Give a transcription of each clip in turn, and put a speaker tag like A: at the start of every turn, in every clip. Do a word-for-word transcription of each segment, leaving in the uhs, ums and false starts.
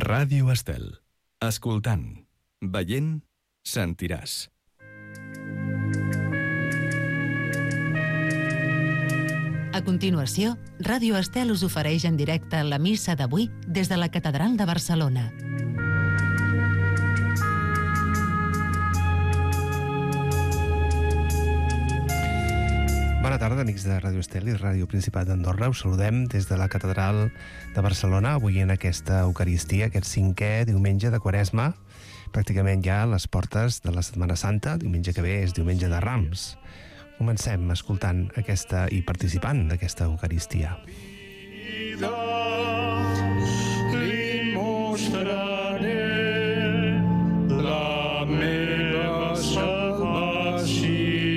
A: Ràdio Estel. Escoltant, veient, sentiràs.
B: A continuació, Ràdio Estel us ofereix en directe la missa d'avui des de la Catedral de Barcelona.
C: Bona tarda, amics de Ràdio Estel i Ràdio Principat d'Andorra. Us saludem des de la Catedral de Barcelona, avui en aquesta Eucaristia, aquest cinquè diumenge de Quaresma, pràcticament ja a les portes de la Setmana Santa. Diumenge que ve és diumenge de Rams. Comencem escoltant aquesta i participant d'aquesta Eucaristia.
D: Li mostraré la meva salvació.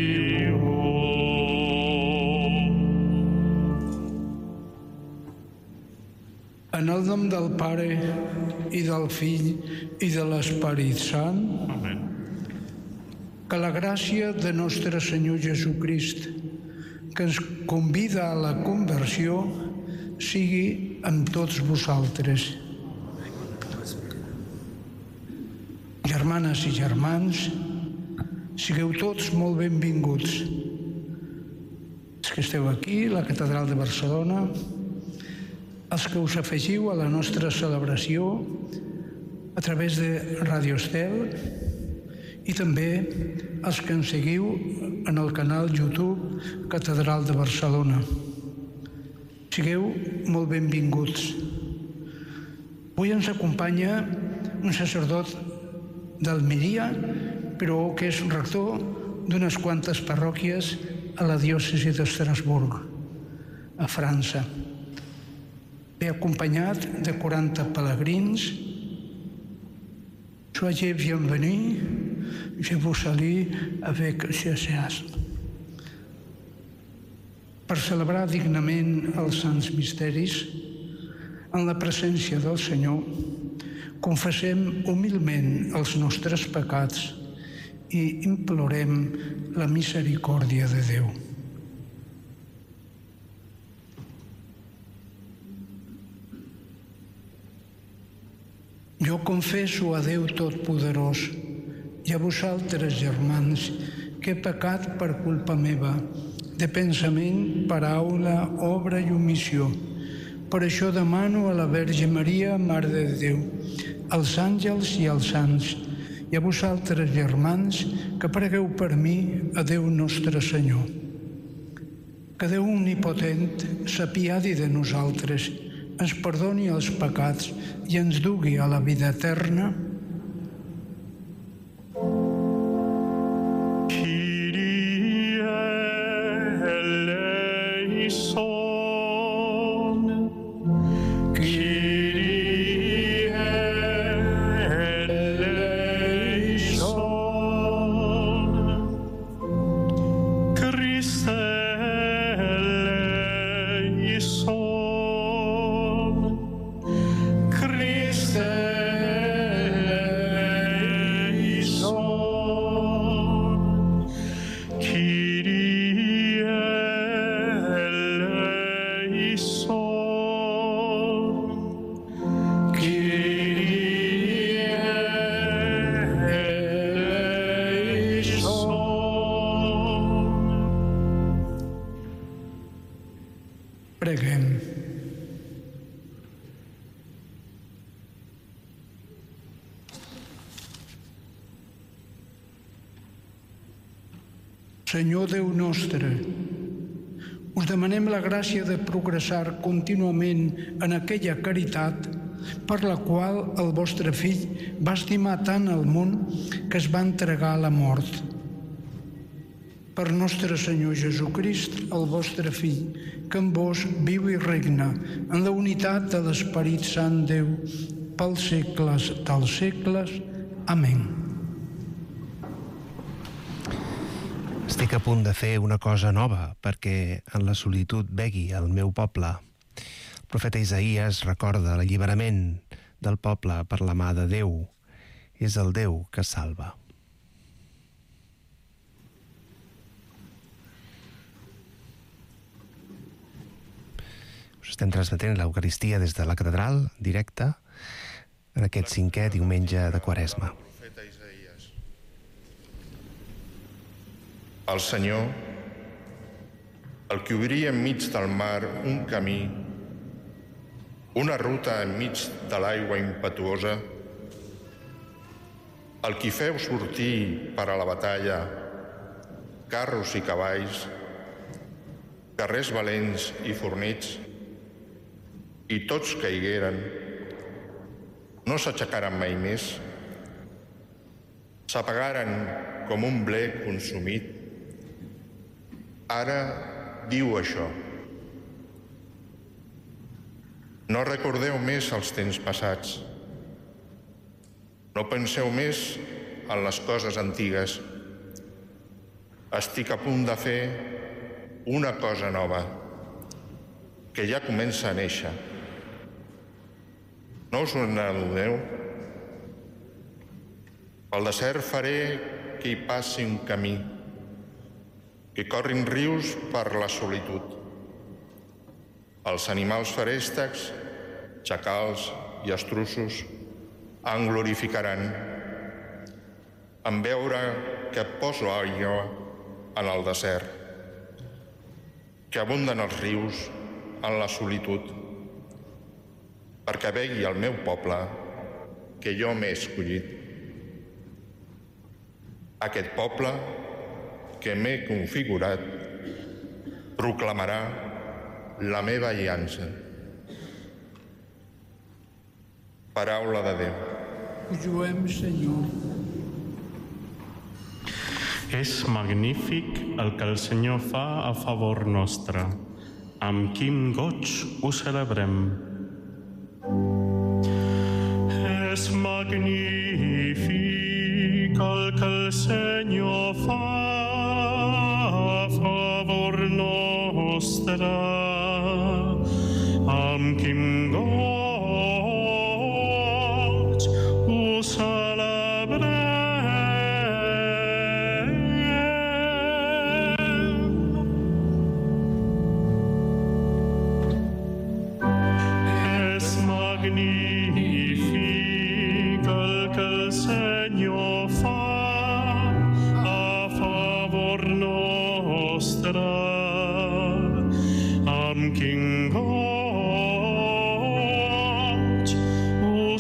D: En el nom del Pare i del Fill i de l'Esperit Sant. Amén. Que la gràcia de nostre Senyor Jesucrist, que ens convida a la conversió, sigui amb tots vosaltres. Germanes i germans, sigueu tots molt benvinguts. Els que esteu aquí, a la Catedral de Barcelona, els que us afegiu a la nostra celebració a través de Ràdio Estel, i també els que ens seguiu en el canal YouTube Catedral de Barcelona. Sigueu molt benvinguts. Avui ens acompanya un sacerdot d'Almeria, però que és rector d'unes quantes parròquies a la diòcesi d'Estrasburg, a França. Ve acompanyat de quaranta pelegrins. Soyez bienvenus. Je vous salue avec enthousiasme. Per celebrar dignament els sants misteris, en la presència del Senyor, confessem humilment els nostres pecats i implorem la misericòrdia de Déu. Jo confesso a Déu Totpoderós i a vosaltres, germans, que he pecat per culpa meva, de pensament, paraula, obra i omissió. Per això demano a la Verge Maria, Mare de Déu, als àngels i als sants, i a vosaltres, germans, que pregueu per mi a Déu nostre Senyor. Que Déu omnipotent s'apiadi de nosaltres, ens perdoni els pecats i ens dugui a la vida eterna. Senyor Déu nostre, us demanem la gràcia de progressar contínuament en aquella caritat per la qual el vostre Fill va estimar tant el món que es va entregar a la mort. Per nostre Senyor Jesucrist, el vostre Fill, que en vos viu i regna en la unitat de l'Esperit Sant Déu pels segles dels segles. Amén.
C: Estic a punt de fer una cosa nova perquè en la solitud begui el meu poble. El profeta Isaïes recorda l'alliberament del poble per la mà de Déu. És el Déu que salva. Us estem transmetent l'Eucaristia des de la catedral, directe, en aquest cinquè diumenge de Quaresma.
E: El Senyor, el que obria enmig del mar un camí, una ruta enmig de l'aigua impetuosa, el qui feu sortir per a la batalla carros i cavalls, guerrers valents i fornits, i tots caigueren, no s'aixecaren mai més, s'apagaren com un ble consumit. Ara diu això: no recordeu més els temps passats, no penseu més en les coses antigues. Estic a punt de fer una cosa nova, que ja comença a néixer. No us n'adoneu? Pel desert faré que hi passi un camí, que corrin rius per la solitud. Els animals feréstecs, xacals i estruços, em glorificaran en veure que poso aigua en el desert, que abunden els rius en la solitud, perquè vegi el meu poble que jo m'he escollit. Aquest poble que m'he configurat proclamarà la meva aliança. Paraula de Déu.
D: Us lluem, Senyor.
F: És magnífic el que el Senyor fa a favor nostre. Amb quin goig ho celebrem. És magnífic el que el Senyor fa a favor nostre. Amb quin goig ho celebrem. Magnífic el que el Senyor fa a favor nostre. Amb quin goig ho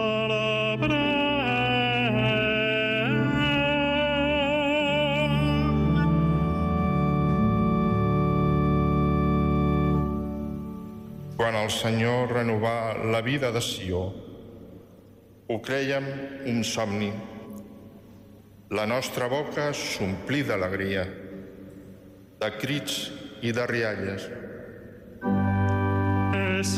F: celebrem.
E: Quan el Senyor renovà la vida de Sió, ho crèiem un somni. La nostra boca s'omplí d'alegria, de crits i de rialles.
F: És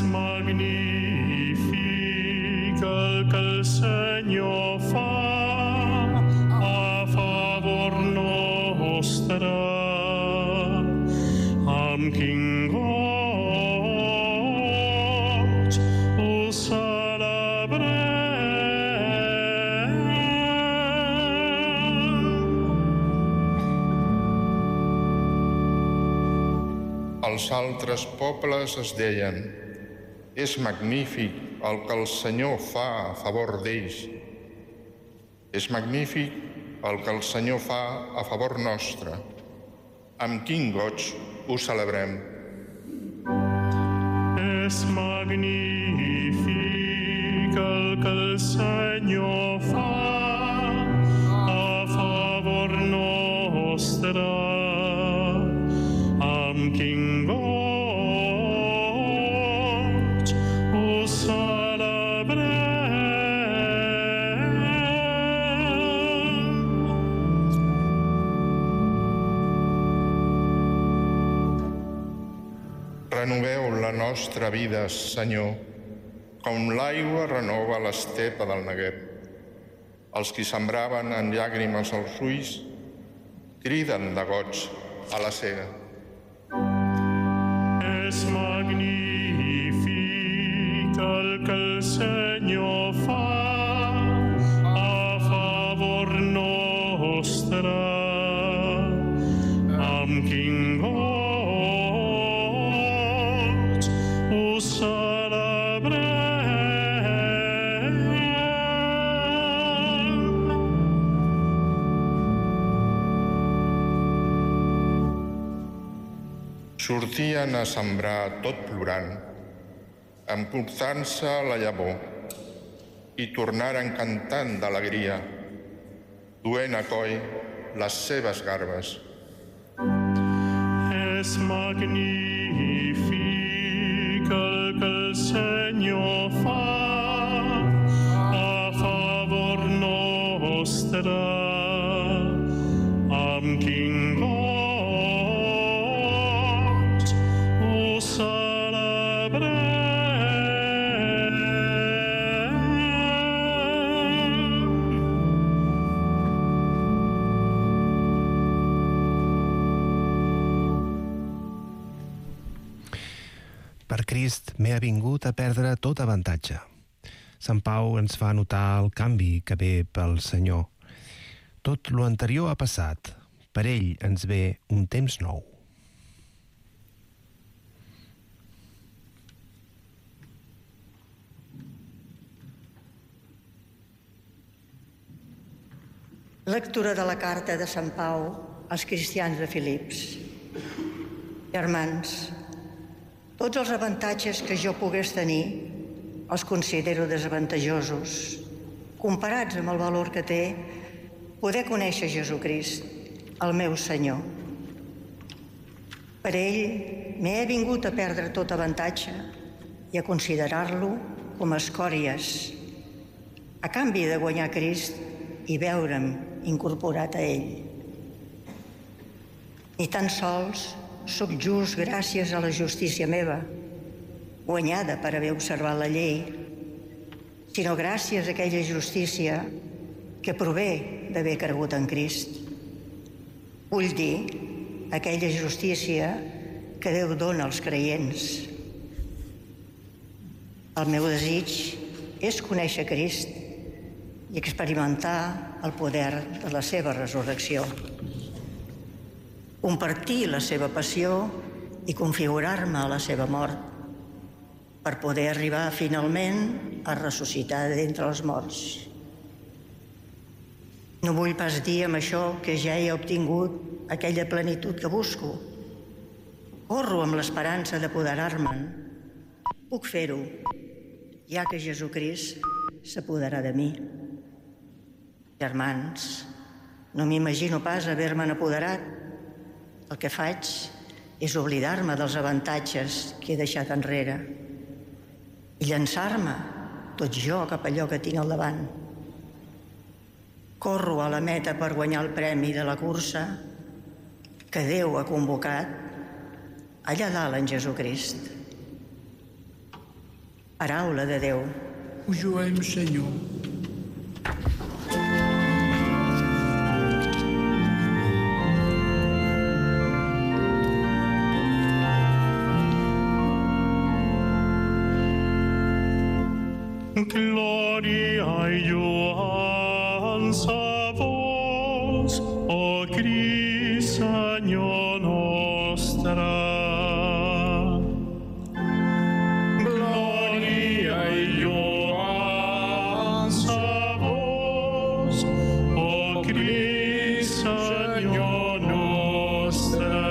F: magnífic el que el Senyor fa a favor nostre. Amb quin goig ho celebrem.
E: Els altres pobles es deien: és magnífic el que el Senyor fa a favor d'ells. És magnífic el que el Senyor fa a favor nostre. Amb quin goig ho celebrem.
F: És magnífic el que el Senyor fa a favor nostre. Amb quin goig ho celebrem.
E: Renoveu la nostra vida, Senyor, com l'aigua renova l'estepa del Neguev. Els qui sembraven en llàgrimes els ulls criden de goig a la sega.
F: És magnífic el que el Senyor fa a favor nostre. Amb quin goig ho celebrem.
E: sortien a sembrar tot plorant, emportant-se la llavor, i tornaren cantant d'alegria, duent a coll les seves garbes.
F: És magnífic el que el Senyor fa a favor nostre, amb quin goig ho celebrem.
C: Per Crist m'he avingut a perdre tot avantatge. Sant Pau ens fa notar el canvi que ve pel Senyor. Tot lo anterior ha passat. Per ell ens ve un temps nou.
G: Lectura de la carta de Sant Pau als cristians de Filips. Germans, tots els avantatges que jo pogués tenir els considero desavantajosos, comparats amb el valor que té poder conèixer Jesucrist, el meu Senyor. Per ell m'he vingut a perdre tot avantatge i a considerar-lo com a escòries, a canvi de guanyar Crist i veure'm incorporat a ell. Ni tan sols sóc just gràcies a la justícia meva, guanyada per haver observat la llei, sinó gràcies a aquella justícia que prové d'haver cregut en Crist. Vull dir, aquella justícia que Déu dona als creients. El meu desig és conèixer Crist i experimentar el poder de la seva resurrecció. Compartir la seva passió i configurar-me a la seva mort per poder arribar finalment a ressuscitar d'entre els morts. No vull pas dir amb això que ja he obtingut aquella plenitud que busco. Corro amb l'esperança d'apoderar-me'n. Puc fer-ho, ja que Jesucrist s'apoderà de mi. Germans, no m'imagino pas haver-me'n apoderat. El que faig és oblidar-me dels avantatges que he deixat enrere i llançar-me, tot jo, cap a allò que tinc al davant. Corro a la meta per guanyar el premi de la cursa que Déu ha convocat allà dalt en Jesucrist. Paraula de Déu.
D: Ho juguem, Senyor.
F: Gloria i lloança a vos, o Crist, Senyor nostre. Gloria i lloança a vos, o Crist, Senyor nostre.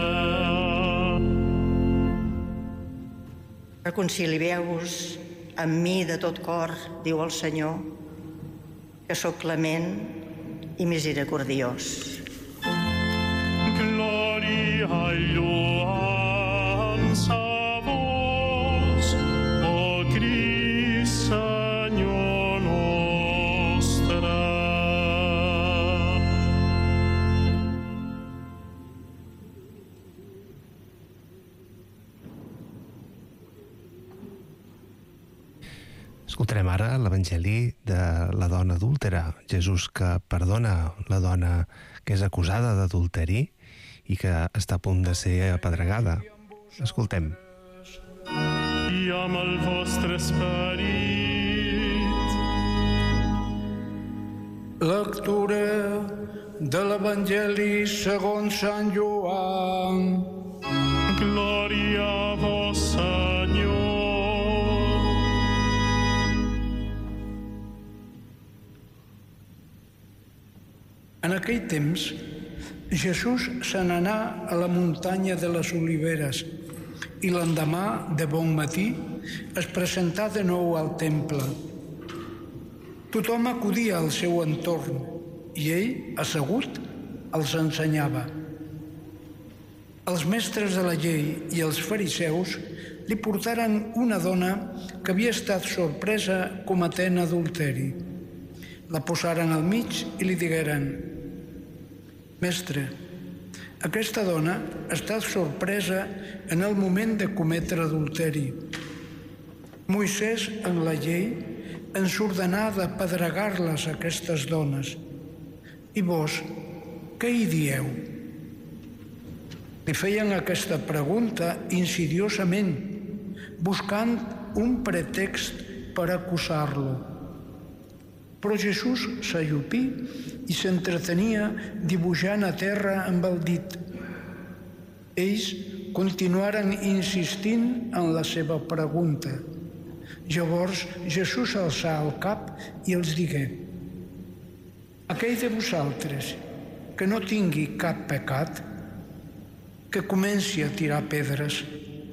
G: Reconcilieu-vos amb mi de tot cor, diu el Senyor, que sóc clement i misericordiós.
F: Gloria i lloança a vos, o Crist, Senyor nostre.
C: Escoltarem ara l'Evangeli de la dona adúltera, Jesús que perdona la dona que és acusada d'adulteri i que està a punt de ser apedregada. Escoltem.
F: I amb el vostre esperit.
D: Lectura de l'Evangeli segons Sant Joan.
F: Glòria a vos, Senyor.
D: En aquell temps Jesús se n'anà a la muntanya de les Oliveres i l'endemà, de bon matí, es presentà de nou al temple. Tothom acudia al seu entorn i ell, assegut, els ensenyava. Els mestres de la llei i els fariseus li portaren una dona que havia estat sorpresa cometent adulteri. La posaren al mig i li digueren: «Mestre, aquesta dona ha estat sorpresa en el moment de cometre adulteri. Moisès, en la llei, ens ordenà d'apedregar-les, aquestes dones. I vos, què hi dieu?» Li feien aquesta pregunta insidiosament, buscant un pretext per acusar-lo. Però Jesús s'ajupí i s'entretenia dibuixant a terra amb el dit. Ells continuaren insistint en la seva pregunta. Llavors Jesús alçà el cap i els digué: «Aquell de vosaltres que no tingui cap pecat, que comenci a tirar pedres».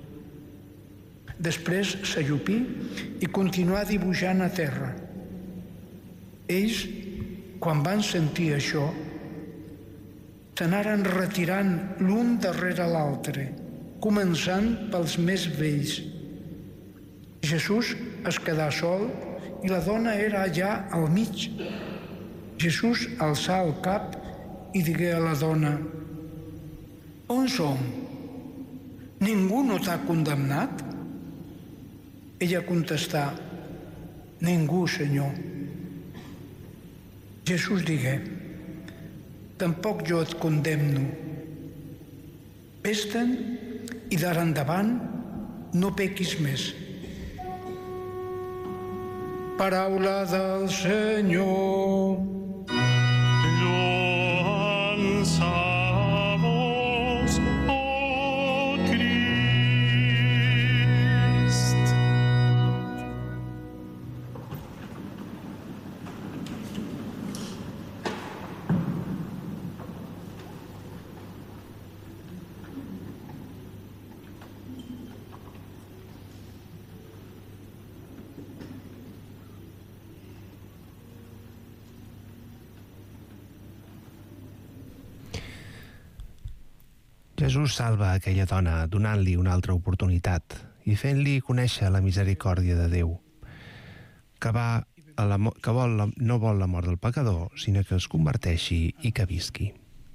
D: Després s'ajupí i continuà dibuixant a terra. Ells, quan van sentir això, s'anaren retirant l'un darrere l'altre, començant pels més vells. Jesús es quedà sol i la dona era allà al mig. Jesús alçà el cap i digué a la dona: «On som? Ningú no t'ha condemnat?» Ella contestà: «Ningú, Senyor». Jesús digué: «Tampoc jo et condemno. Vés-te'n i d'ara endavant no pequis més». Paraula del Senyor.
F: Lloança a vos, oh Crist.
C: Jesús salva aquella dona donant-li una altra oportunitat i fent-li conèixer la misericòrdia de Déu, que, va a la, que vol la, no vol la mort del pecador, sinó que es converteixi i que visqui.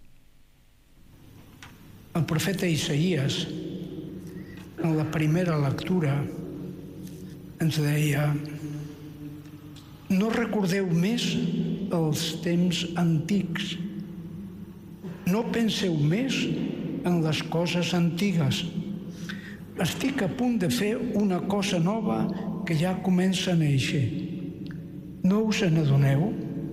D: El profeta Isaïes, en la primera lectura, ens deia: «No recordeu més els temps antics, no penseu més en les coses antigues. Estic a punt de fer una cosa nova que ja comença a néixer. No us n'adoneu?»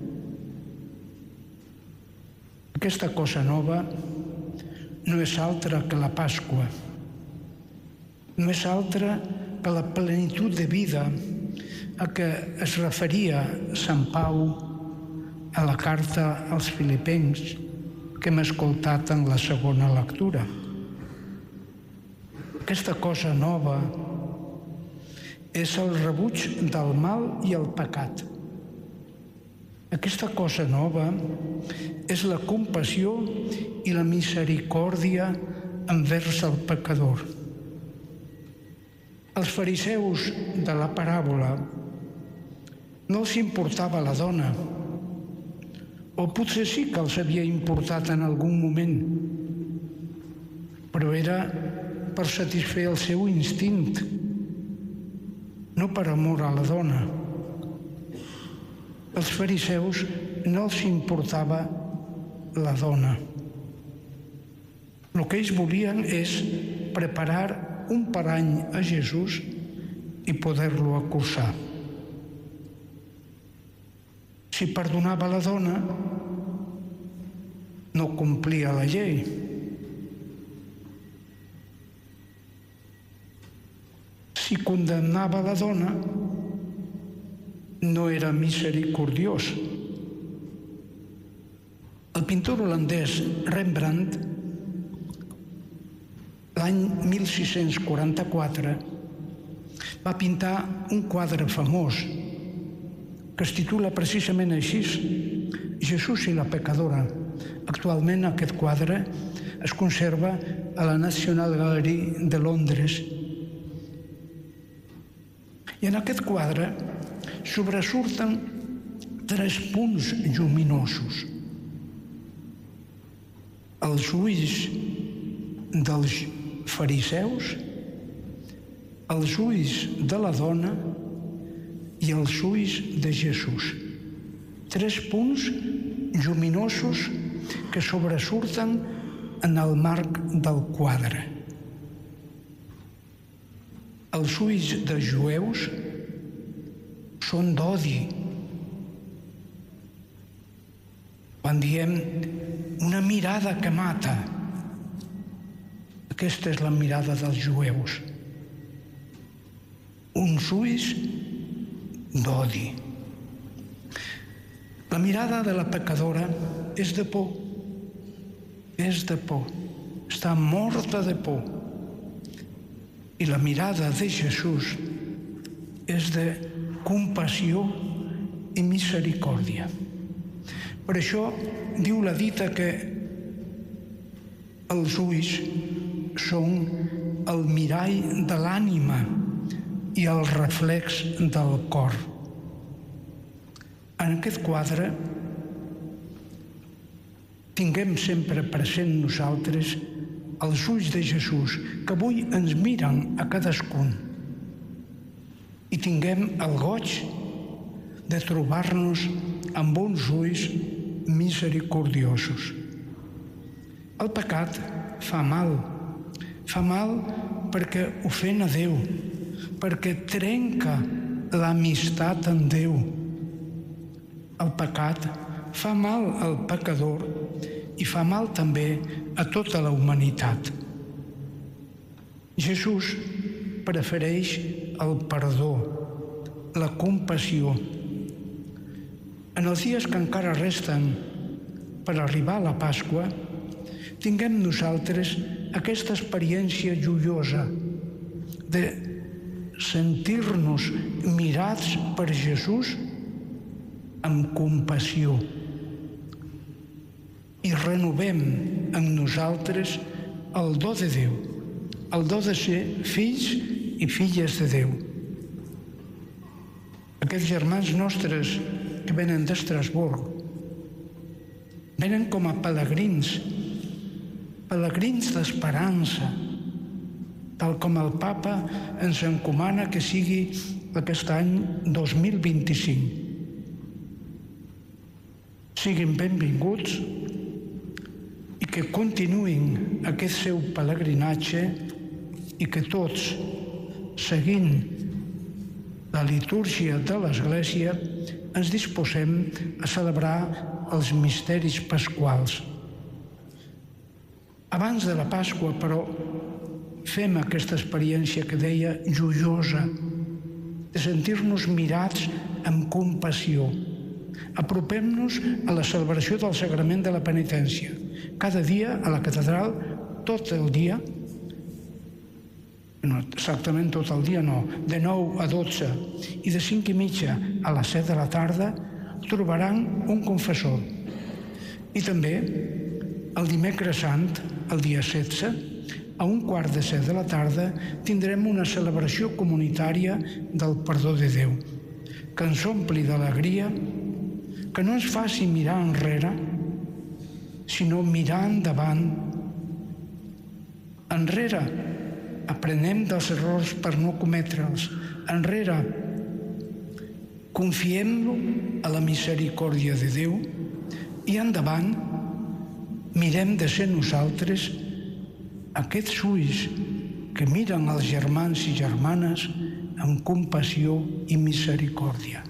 D: Aquesta cosa nova no és altra que la Pasqua. No és altra que la plenitud de vida a què es referia Sant Pau a la carta als Filipencs que hem escoltat en la segona lectura. Aquesta cosa nova és el rebuig del mal i el pecat. Aquesta cosa nova és la compassió i la misericòrdia envers el pecador. Els fariseus de la paràbola no els importava la dona, o potser sí que els havia importat en algun moment, però era per satisfer el seu instint, no per amor a la dona. Als fariseus no els importava la dona. El que ells volien és preparar un parany a Jesús i poder-lo acusar. Si perdonava la dona, no complia la llei. Si condemnava la dona, no era misericordiós. El pintor holandès Rembrandt, l'any mil sis-cents quaranta-quatre, va pintar un quadre famós que es titula precisament així, Jesús i la pecadora. Actualment aquest quadre es conserva a la National Gallery de Londres. I en aquest quadre sobresurten tres punts lluminosos. Els ulls dels fariseus, els ulls de la dona i els ulls de Jesús. Tres punts lluminosos que sobresurten en el marc del quadre. Els ulls dels jueus són d'odi. Quan diem una mirada que mata, aquesta és la mirada dels jueus. Uns ulls d'odi. La mirada de la pecadora és de por. És de por. Està morta de por. I la mirada de Jesús és de compassió i misericòrdia. Per això diu la dita que els ulls són el mirall de l'ànima i el reflex del cor. En aquest quadre tinguem sempre present nosaltres els ulls de Jesús, que avui ens miren a cadascun, i tinguem el goig de trobar-nos amb uns ulls misericordiosos. El pecat fa mal, fa mal perquè ofèn a Déu, perquè trenca l'amistat amb Déu. El pecat fa mal al pecador i fa mal també a tota la humanitat. Jesús prefereix el perdó, la compassió. En els dies que encara resten per arribar a la Pasqua, tinguem nosaltres aquesta experiència joiosa de sentir-nos mirats per Jesús amb compassió i renovem en nosaltres el do de Déu, el do de ser fills i filles de Déu. Aquests germans nostres que venen d'Estrasburg venen com a pelegrins, pelegrins d'esperança, tal com el Papa ens encomana que sigui aquest any dos mil vint-i-cinc. Siguin benvinguts i que continuïn aquest seu pelegrinatge i que tots, seguint la litúrgia de l'Església, ens disposem a celebrar els misteris pasquals. Abans de la Pasqua, però, fem aquesta experiència que deia joiosa, de sentir-nos mirats amb compassió. Apropem-nos a la celebració del sagrament de la penitència. Cada dia a la catedral, tot el dia, no, exactament tot el dia no, de nou a dotze i de cinc i mitja a les set de la tarda, trobaran un confessor. I també el dimecres sant, el dia setze, a un quart de set de la tarda, tindrem una celebració comunitària del perdó de Déu, que ens ompli d'alegria, que no ens faci mirar enrere, sinó mirar endavant. Enrere, aprenem dels errors per no cometre'ls. Enrere, confiem-lo a la misericòrdia de Déu i endavant mirem de ser nosaltres aquests ulls que miren els germans i germanes amb compassió i misericòrdia.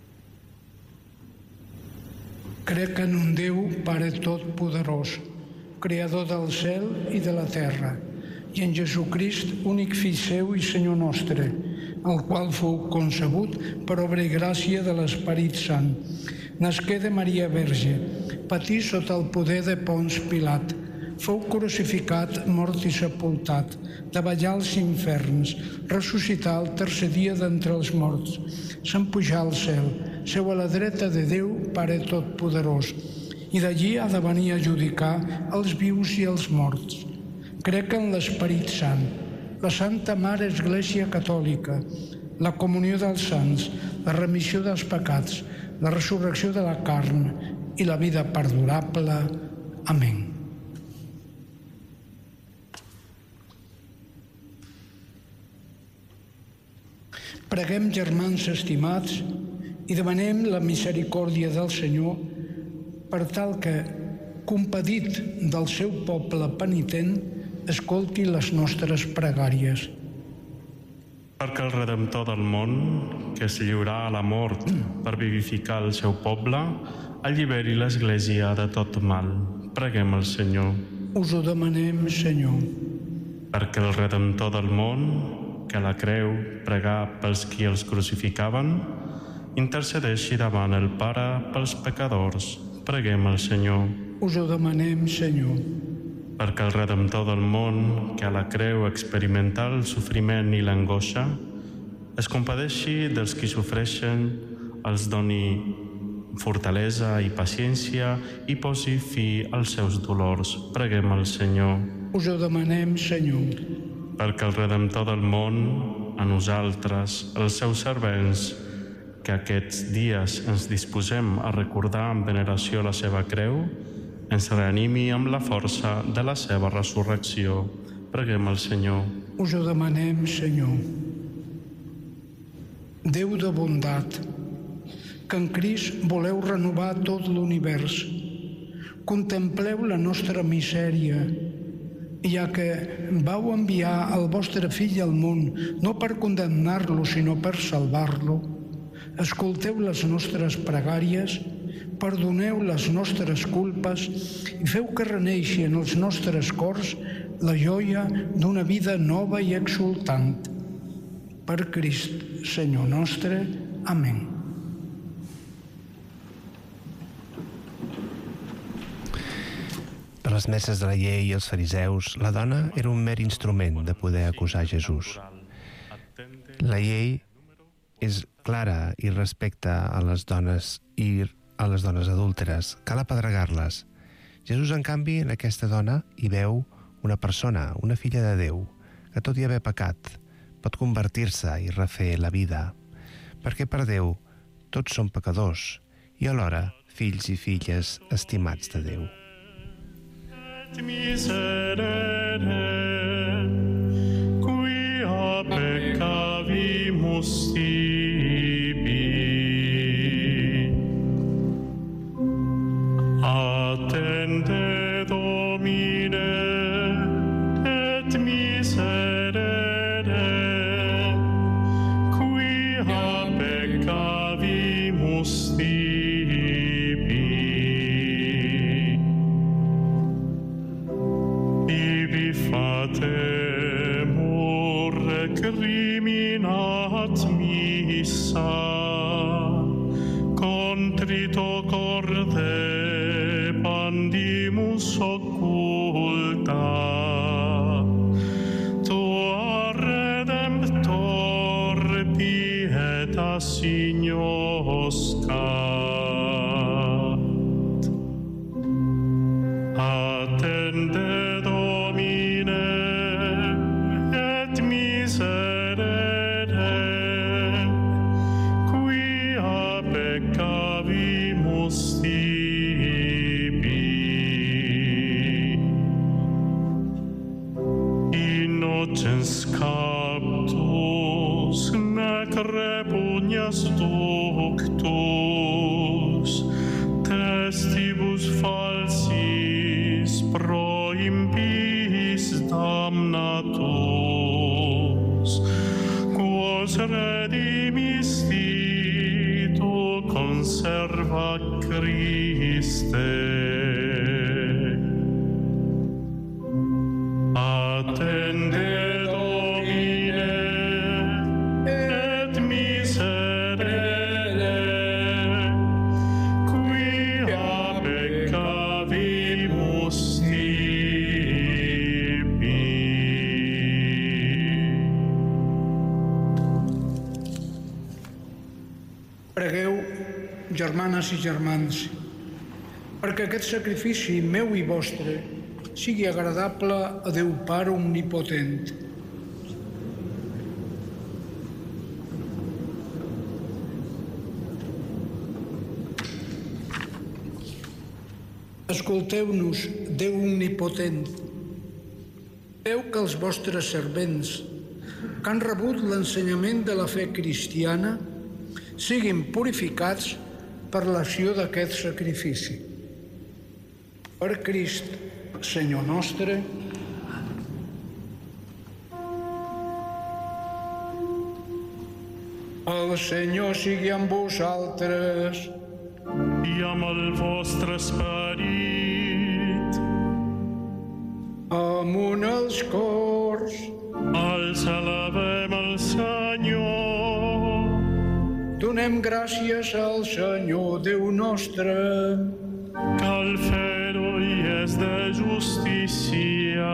D: Crec en un Déu, Pare Totpoderós, creador del cel i de la terra, i en Jesucrist, únic fill seu i Senyor nostre, el qual fou concebut per obra i gràcia de l'Esperit Sant. Nasqué de Maria Verge, patí sota el poder de Ponç Pilat, fou crucificat, mort i sepultat, davallà als inferns, ressuscità el tercer dia d'entre els morts, s'empujà al cel, seu a la dreta de Déu, Pare Totpoderós, i d'allí ha de venir a judicar els vius i els morts. Crec en l'Esperit Sant, la Santa Mare Església Catòlica, la comunió dels sants, la remissió dels pecats, la resurrecció de la carn i la vida perdurable. Amén. Preguem, germans estimats, i demanem la misericòrdia del Senyor per tal que, compadit del seu poble penitent, escolti les nostres pregàries.
F: Perquè el Redemptor del món, que es lliurà a la mort per vivificar el seu poble, alliberi l'Església de tot mal. Preguem al Senyor.
D: Us ho demanem, Senyor.
F: Perquè el Redemptor del món, que a la creu pregà pels qui els crucificaven, intercedeixi davant el Pare pels pecadors. Preguem al Senyor.
D: Us ho demanem, Senyor.
F: Perquè el Redemptor del món, que a la creu experimentà el sofriment i l'angoixa, es compadeixi dels qui sofreixen, els doni fortalesa i paciència i posi fi als seus dolors. Preguem al Senyor.
D: Us ho demanem, Senyor.
F: Perquè el Redemptor del món, a nosaltres, els seus servents, que aquests dies ens disposem a recordar amb veneració la seva creu, ens reanimi amb la força de la seva resurrecció. Preguem al Senyor.
D: Us ho demanem, Senyor. Déu de bondat, que en Crist voleu renovar tot l'univers, contempleu la nostra misèria, ja que vau enviar el vostre fill al món no per condemnar-lo, sinó per salvar-lo. Escolteu les nostres pregàries, perdoneu les nostres culpes i feu que reneixi en els nostres cors la joia d'una vida nova i exultant. Per Crist, Senyor nostre. Amén.
C: Per les mestres de la llei i els fariseus, la dona era un mer instrument de poder acusar Jesús. La llei és clara i respecta a les dones i a les dones adúlteres. Cal apedregar-les. Jesús, en canvi, en aquesta dona hi veu una persona, una filla de Déu, que tot i haver pecat, pot convertir-se i refer la vida. Perquè per Déu tots som pecadors i alhora fills i filles estimats de Déu.
F: Et miserere, quia peccavimus tibi. Attende, Domine, et miserere, quia peccavimus tibi. Ibi fatemur recriminat missa, contrito corde pandimus occulta, tua Redemptor pietas ignoscat. Attende, Domine, et miserere, quia peccavimus tibi. Innocens captus, nec repugnas ductus, testibus falsis pro impiis damnatus, quos redimisti tu conserva Christe.
D: germanes i germans, perquè aquest sacrifici meu i vostre sigui agradable a Déu Pare Omnipotent. Escolteu-nos, Déu Omnipotent. Veu que els vostres servents, que han rebut l'ensenyament de la fe cristiana, siguin purificats per l'acció d'aquest sacrifici. Per Crist, Senyor nostre. El Senyor sigui amb vosaltres.
F: I amb el vostre esperit.
D: Amunt els cors.
F: Els elevem al Senyor.
D: Donem gràcies al Senyor, Déu nostre.
F: Cal fer-ho i és de justícia.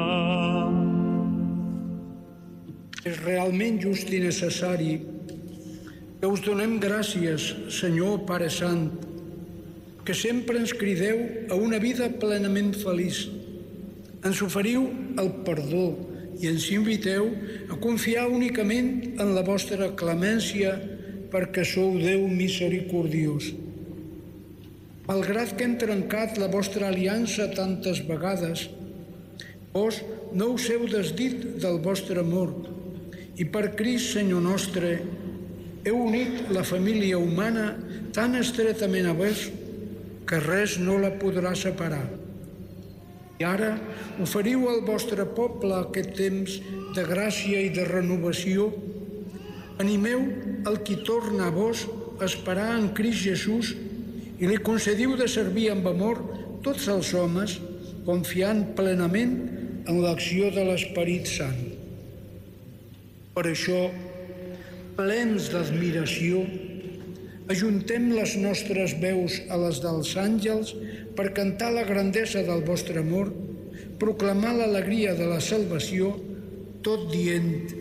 D: És realment just i necessari que us donem gràcies, Senyor Pare Sant, que sempre ens crideu a una vida plenament feliç. Ens oferiu el perdó i ens inviteu a confiar únicament en la vostra clemència perquè sou Déu misericordiós. Malgrat que hem trencat la vostra aliança tantes vegades, vos no us heu desdit del vostre amor i per Crist, Senyor nostre, heu unit la família humana tan estretament a vos que res no la podrà separar. I ara oferiu al vostre poble aquest temps de gràcia i de renovació. Animeu el qui torna a vos a esperar en Crist Jesús i li concediu de servir amb amor tots els homes, confiant plenament en l'acció de l'Esperit Sant. Per això, plens d'admiració, ajuntem les nostres veus a les dels àngels per cantar la grandesa del vostre amor, proclamar l'alegria de la salvació, tot dient: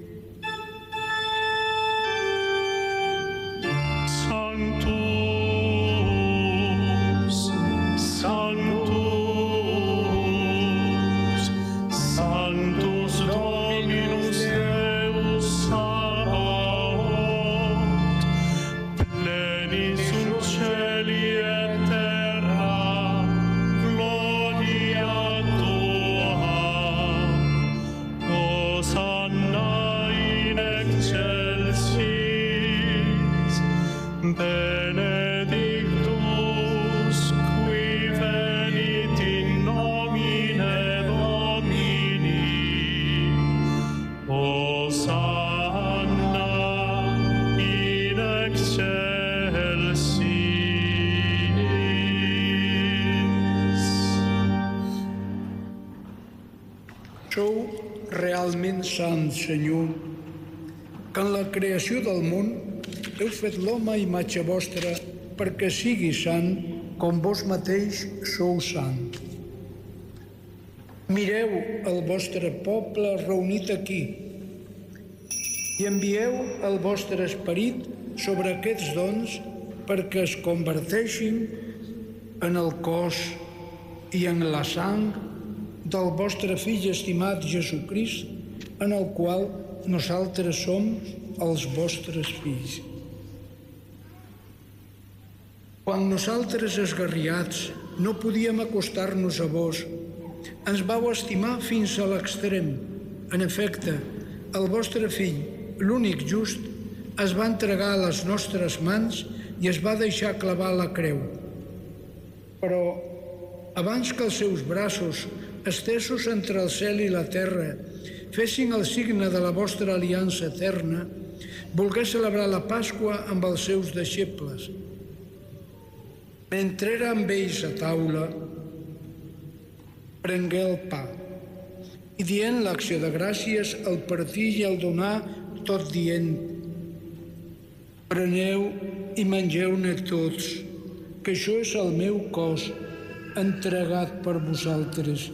D: Sou realment sant, Senyor, que en la creació del món heu fet l'home a imatge vostra perquè sigui sant com vos mateix sou sant. Mireu el vostre poble reunit aquí i envieu el vostre esperit sobre aquests dons perquè es converteixin en el cos i en la sang del vostre fill estimat Jesucrist, en el qual nosaltres som els vostres fills. Quan nosaltres, esgarriats, no podíem acostar-nos a vos, ens vau estimar fins a l'extrem. En efecte, el vostre fill, l'únic just, es va entregar a les nostres mans i es va deixar clavar a la creu. Però abans que els seus braços, estesos entre el cel i la terra, fessin el signe de la vostra aliança eterna, volgué celebrar la Pasqua amb els seus deixebles. Mentre era amb ells a taula, prengué el pa i, dient l'acció de gràcies, el partí i el donà, tot dient: preneu i mengeu-ne tots, que això és el meu cos, entregat per vosaltres.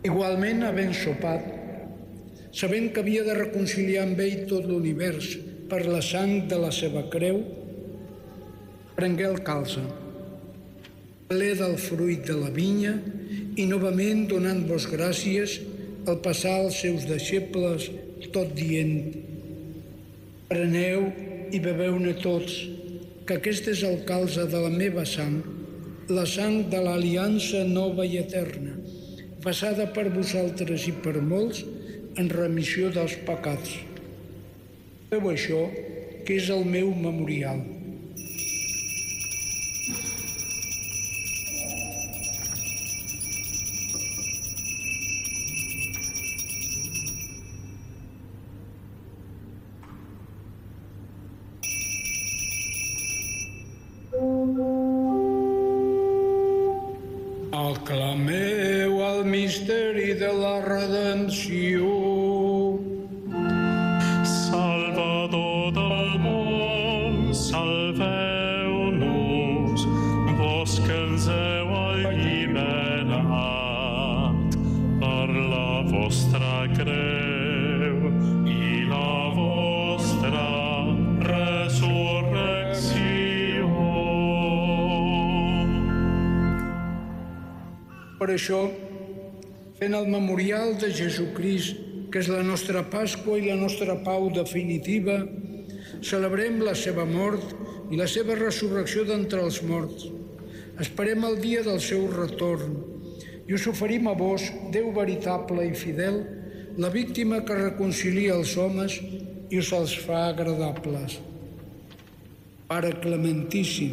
D: Igualment, havent sopat, sabent que havia de reconciliar amb ell tot l'univers per la sang de la seva creu, prengué el calze, ple del fruit de la vinya, i novament donant-vos gràcies, al passar als seus deixebles, tot dient: preneu i beveu-ne tots, que aquest és el calze de la meva sang, la sang de l'aliança nova i eterna, passada per vosaltres i per molts en remissió dels pecats. Feu això, que és el meu memorial. Aclameu el misteri de la redempció.
F: Salvador del món, salveu-nos, vos que ens heu alliberat per la vostra creu i la vostra resurrecció.
D: Per això, fent el memorial de Jesucrist, que és la nostra Pasqua i la nostra pau definitiva, celebrem la seva mort i la seva resurrecció d'entre els morts. Esperem el dia del seu retorn i us oferim a vos, Déu veritable i fidel, la víctima que reconcilia els homes i us els fa agradables. Pare clementíssim,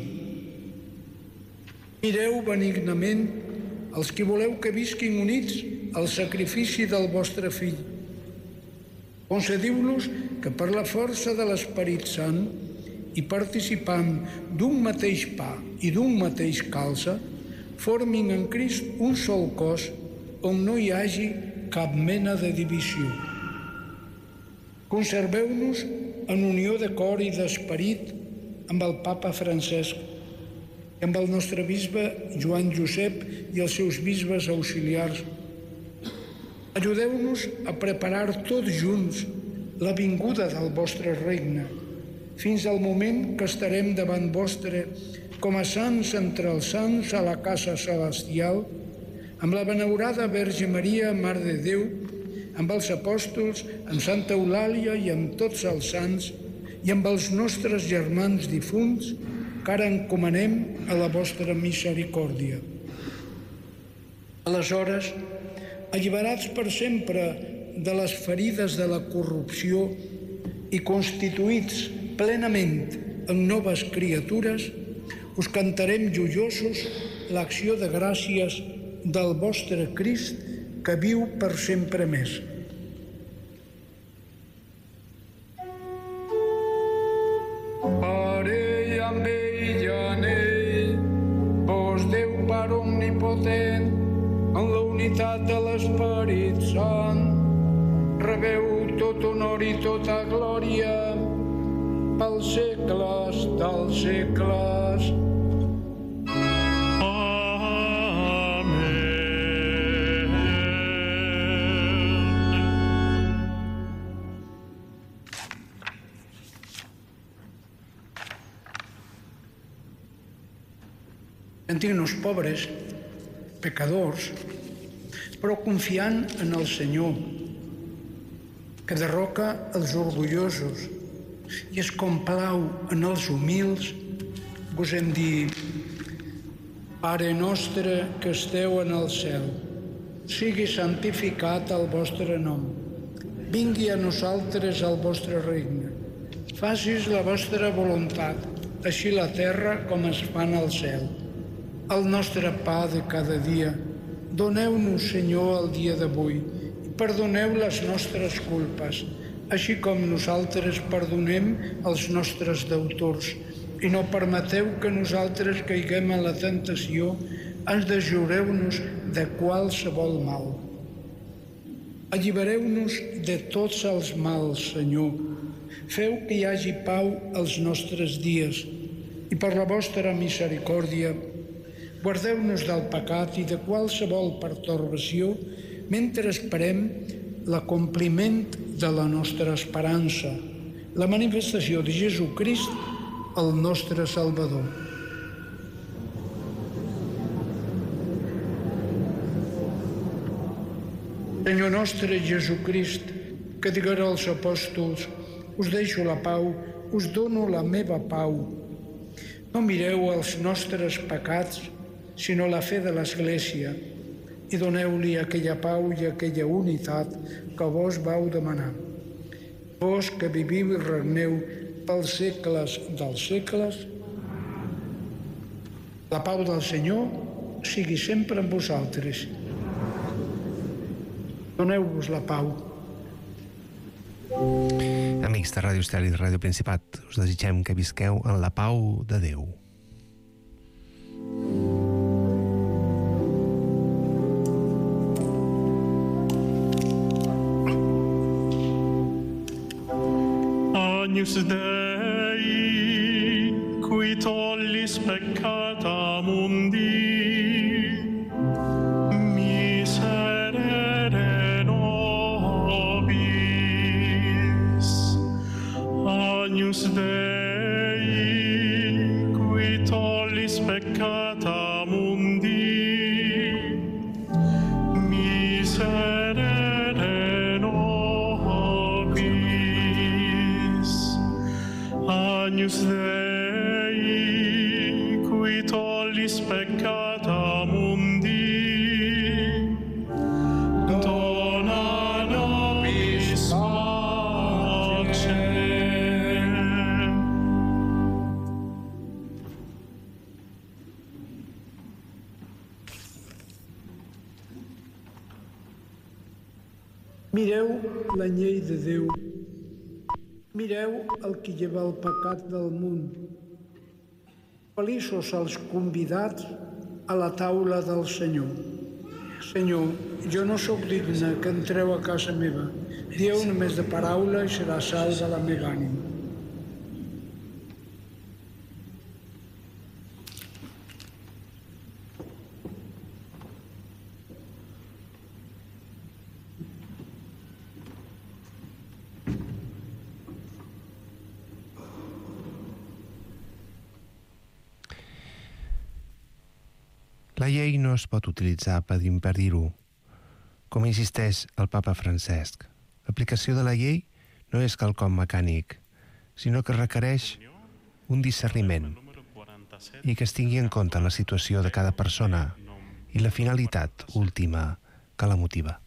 D: mireu benignament els que voleu que visquin units al sacrifici del vostre fill. Concediu-los que per la força de l'Esperit Sant i participant d'un mateix pa i d'un mateix calze, formin en Crist un sol cos on no hi hagi cap mena de divisió. Conserveu-nos en unió de cor i d'esperit amb el papa Francesc, amb el nostre bisbe Joan Josep i els seus bisbes auxiliars. Ajudeu-nos a preparar tots junts la vinguda del vostre regne, fins al moment que estarem davant vostre com a sants entre els sants a la casa celestial, amb la benaurada Verge Maria, Mare de Déu, amb els apòstols, amb Santa Eulàlia i amb tots els sants, i amb els nostres germans difunts, que ara encomanem a la vostra misericòrdia. Aleshores, alliberats per sempre de les ferides de la corrupció i constituïts plenament en noves criatures, us cantarem joiosos l'acció de gràcies del vostre Crist que viu per sempre més. Amb ell i en ell, vos Déu Pare omnipotent, en la unitat de l'Esperit Sant, rebeu tot honor i tota glòria pels segles dels segles. Sentir-nos pobres, pecadors, però confiant en el Senyor, que derroca els orgullosos i es complau en els humils, gosem dir: Pare nostre que esteu en el cel, sigui santificat el vostre nom, vingui a nosaltres el vostre regne, facis la vostra voluntat, així la terra com es fa en el cel. El nostre pa de cada dia, doneu-nos, Senyor, el dia d'avui, i perdoneu les nostres culpes, així com nosaltres perdonem els nostres deutors, i no permeteu que nosaltres caiguem en la tentació, ens deslliureu-nos de qualsevol mal. Allibereu-nos de tots els mals, Senyor. Feu que hi hagi pau als nostres dies, i per la vostra misericòrdia, guardeu-nos del pecat i de qualsevol pertorbació, mentre esperem l'acompliment de la nostra esperança, la manifestació de Jesucrist, el nostre Salvador. Senyor nostre Jesucrist, que diguera als apòstols: us deixo la pau, us dono la meva pau. No mireu els nostres pecats, sinó la fe de l'Església, i doneu-li aquella pau i aquella unitat que vos vau demanar. Vos que viviu i regneu pels segles dels segles, la pau del Senyor sigui sempre amb vosaltres. Doneu-vos la pau.
C: Amics de Ràdio Estel i de Ràdio Principat, us desitgem que visqueu en la pau de Déu.
F: Agnus Dei, qui tollis peccata mundi, miserere nobis. Agnus Dei, qui tollis peccata mundi, miserere nobis. Agnus Dei, qui tollis peccata mundi, dona nobis pacem.
D: Mireu la llei de Déu. Mireu el que lleva el pecat del món. Feliços els convidats a la taula del Senyor. Senyor, jo no sóc digne que entreu a casa meva. Dieu només de paraula i serà salva la meva ànima.
C: La llei no es pot utilitzar per impedir-ho. Com insisteix el papa Francesc, l'aplicació de la llei no és quelcom mecànic, sinó que requereix un discerniment i que es tingui en compte la situació de cada persona i la finalitat última que la motiva.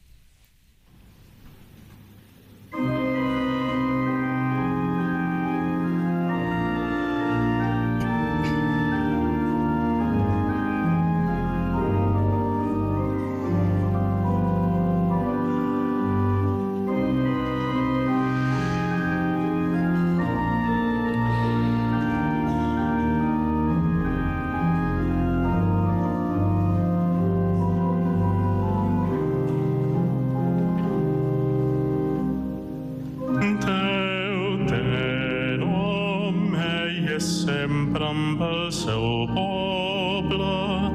F: Sempre amb el seu poble,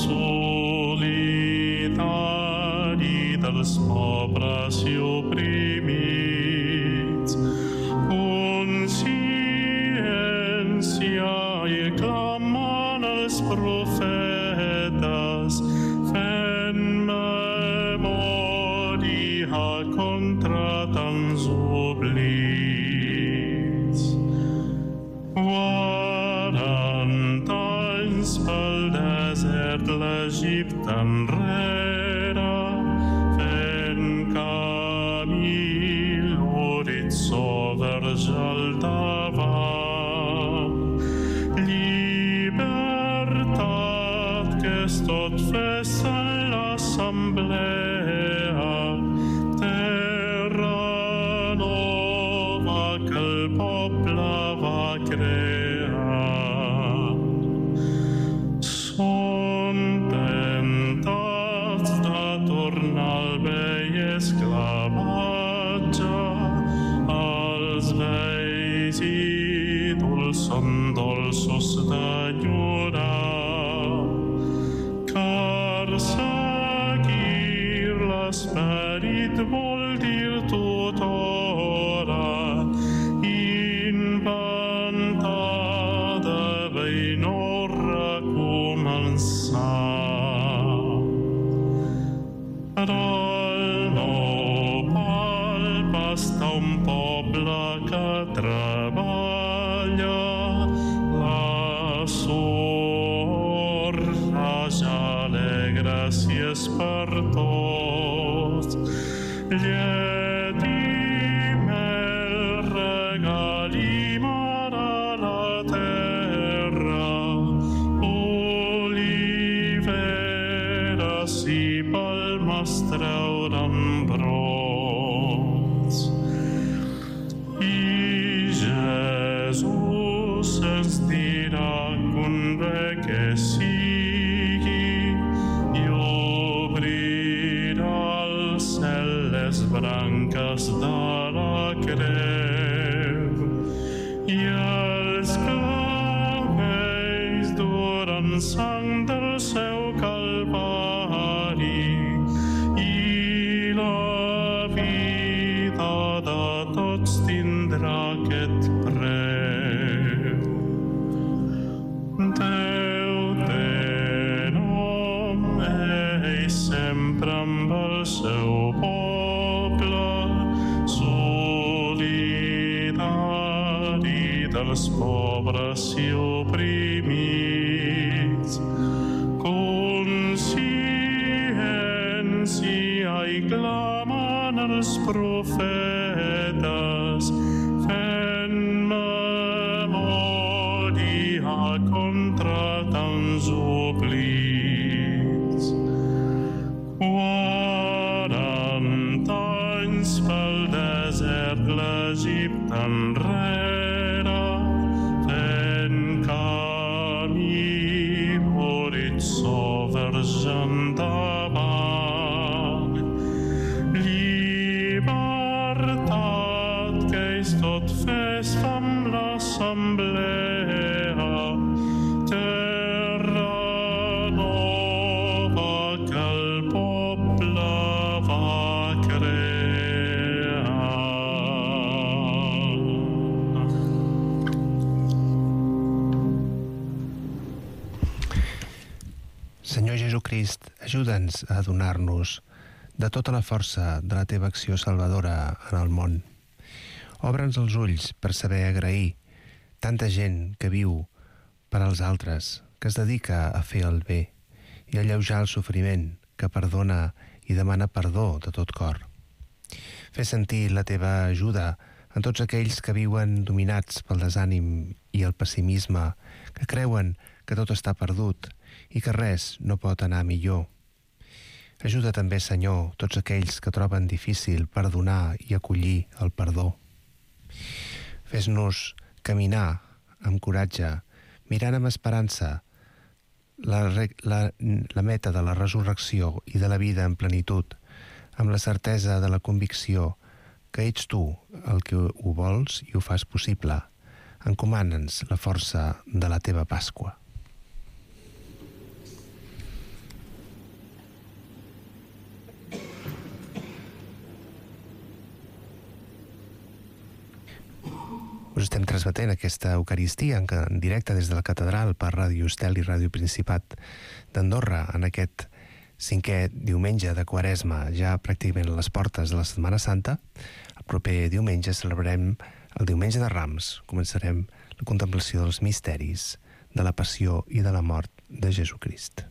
F: solidari dels pobres i oprimits. Consciència i clamen els profetes, fent memòria contra tants oblits. Quaranta anys pel desert l'Egipte enrere, fent camí l'horitzó verge al davant. Llibertat que és tot festa en l'assemblea, terra nova que el poble va crear. Són tentats de tornar al vell esclavatge, els vells ídols són dolços d'enyorar, car seguir la reino recomençar. Però al nou palpa està un poble que treballa, la sorra ja alegre si és per tots. Llet i mel regalim ara la terra, oliveres i palmes treuran brots. I Jesús ens dirà convé que sigui i obrirà el cel les branques de la creu i els clavells duran sang del seu calvari i la vida de tots tindrà aquest preu. Déu té nom, ell sempre amb el seu poble, solidari dels pobres i oprimits, consciència i clamen els profetes, fent memòria contra tants oblits. Quaranta anys pel desert l'Egipte enrere, fent camí horitzó verge endavant. Llibertat que ells tot fes amb l'assemblea, terra nova que el poble va crear.
C: Senyor Jesucrist, ajuda'ns a adonar-nos de tota la força de la teva acció salvadora en el món. Obre'ns els ulls per saber agrair tanta gent que viu per als altres, que es dedica a fer el bé i a alleujar el sofriment, que perdona i demana perdó de tot cor. Fes sentir la teva ajuda en tots aquells que viuen dominats pel desànim i el pessimisme, que creuen que tot està perdut i que res no pot anar millor. Ajuda també, Senyor, tots aquells que troben difícil perdonar i acollir el perdó. Fes-nos caminar amb coratge, mirant amb esperança la, la, la meta de la resurrecció i de la vida en plenitud, amb la certesa de la convicció que ets tu el que ho vols i ho fas possible. Encomana'ns la força de la teva Pasqua. Us estem transmetent aquesta Eucaristia en, en directe des de la catedral per Ràdio Estel i Ràdio Principat d'Andorra en aquest cinquè diumenge de Quaresma, ja pràcticament a les portes de la Setmana Santa. El proper diumenge celebrarem el Diumenge de Rams. Començarem la contemplació dels misteris de la passió i de la mort de Jesucrist.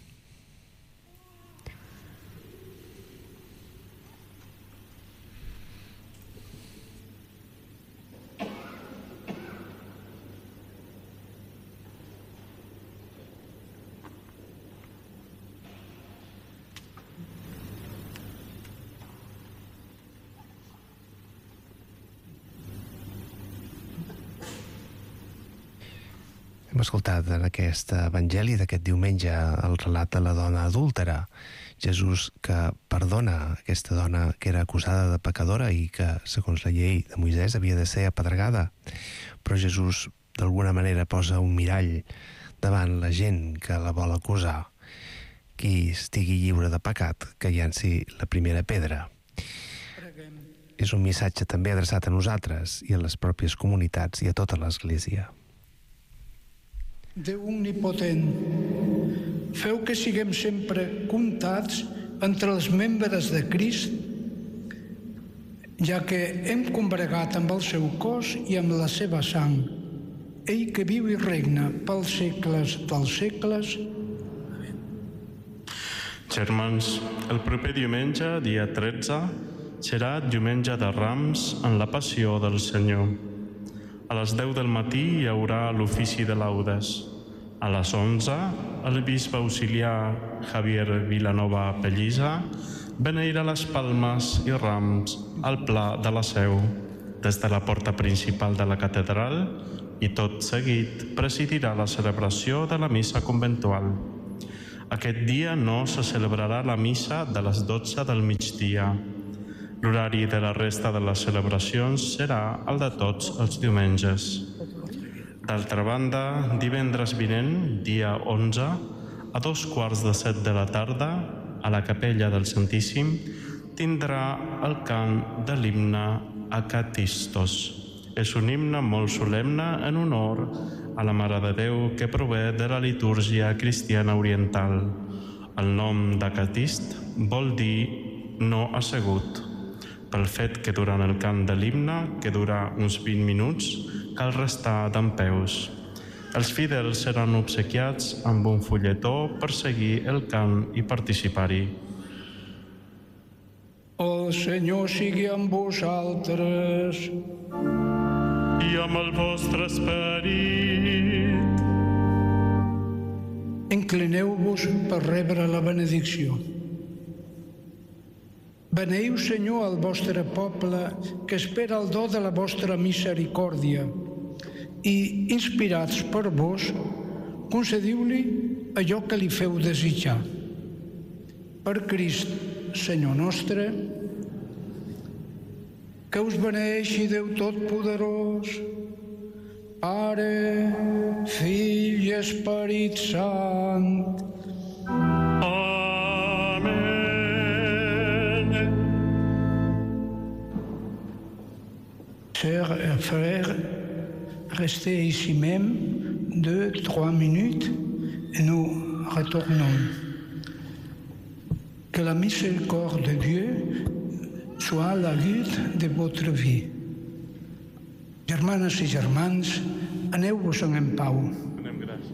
C: Hem escoltat en aquest evangeli d'aquest diumenge el relat de la dona adúltera. Jesús que perdona aquesta dona que era acusada de pecadora i que, segons la llei de Moisès, havia de ser apedregada. Però Jesús, d'alguna manera, posa un mirall davant la gent que la vol acusar. Qui estigui lliure de pecat, que llanci la primera pedra. És un missatge també adreçat a nosaltres i a les pròpies comunitats i a tota l'Església.
D: Déu omnipotent, feu que siguem sempre comptats entre els membres de Crist, ja que hem combregat amb el seu cos i amb la seva sang, ell que viu i regna pels segles dels segles.
F: Germans, el proper diumenge, dia tretze, serà diumenge de Rams en la Passió del Senyor. A les deu del matí hi haurà l'ofici de laudes. A les onze, el bisbe auxiliar Javier Vilanova Pellisa beneirà les palmes i rams al Pla de la Seu, des de la porta principal de la catedral, i tot seguit presidirà la celebració de la missa conventual. Aquest dia no se celebrarà la missa de les dotze del migdia. L'horari de la resta de les celebracions serà el de tots els diumenges. D'altra banda, divendres vinent, dia onze, a dos quarts de set de la tarda, a la capella del Santíssim, tindrà el cant de l'himne Acatistos. És un himne molt solemne en honor a la Mare de Déu que prové de la litúrgia cristiana oriental. El nom d'Acatist vol dir no assegut, pel fet que durant el cant de l'himne, que dura uns vint minuts, cal restar dempeus. Els fidels seran obsequiats amb un fulletó per seguir el cant i participar-hi.
D: El Senyor sigui amb vosaltres.
F: I amb el vostre esperit.
D: Inclineu-vos per rebre la benedicció. Beneiu, Senyor, el vostre poble, que espera el do de la vostra misericòrdia, i, inspirats per vos, concediu-li allò que li feu desitjar. Per Crist, Senyor nostre, que us beneeixi Déu Totpoderós, Pare, Fill i Esperit Sant. Chers frères, restez ici même deux, trois minutes et nous retournons. Que la miséricorde de Dieu soit la lutte de votre vie. Germanes i germans, aneu-vos-en en pau.
F: Anem, gràcies.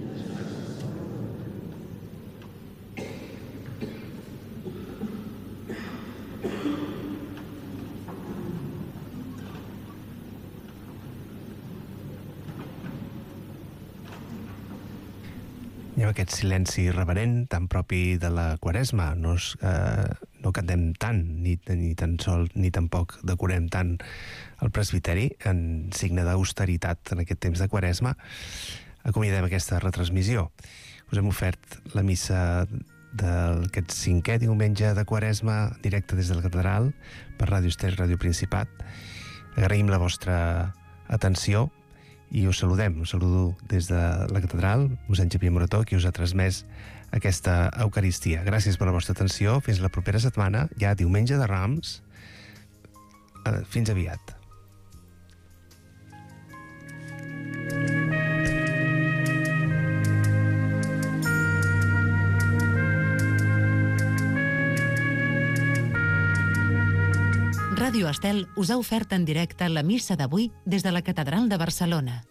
C: Hi ha aquest silenci reverent tan propi de la Quaresma. No, es, eh, no cantem tant, ni, ni tan sol, ni tampoc decorem tant el presbiteri en signe d'austeritat en aquest temps de Quaresma. Acomiadem aquesta retransmissió. Us hem ofert la missa d'aquest cinquè diumenge de Quaresma directe des de la catedral per Ràdio Estel, Ràdio Principat. Agraïm la vostra atenció i us saludem, us saludo des de la catedral, mossèn Xavier Morató, qui us ha transmès aquesta Eucaristia. Gràcies per la vostra atenció, fins la propera setmana, ja diumenge de Rams. Fins aviat.
B: Ràdio Estel us ha ofert en directe la missa d'avui des de la Catedral de Barcelona.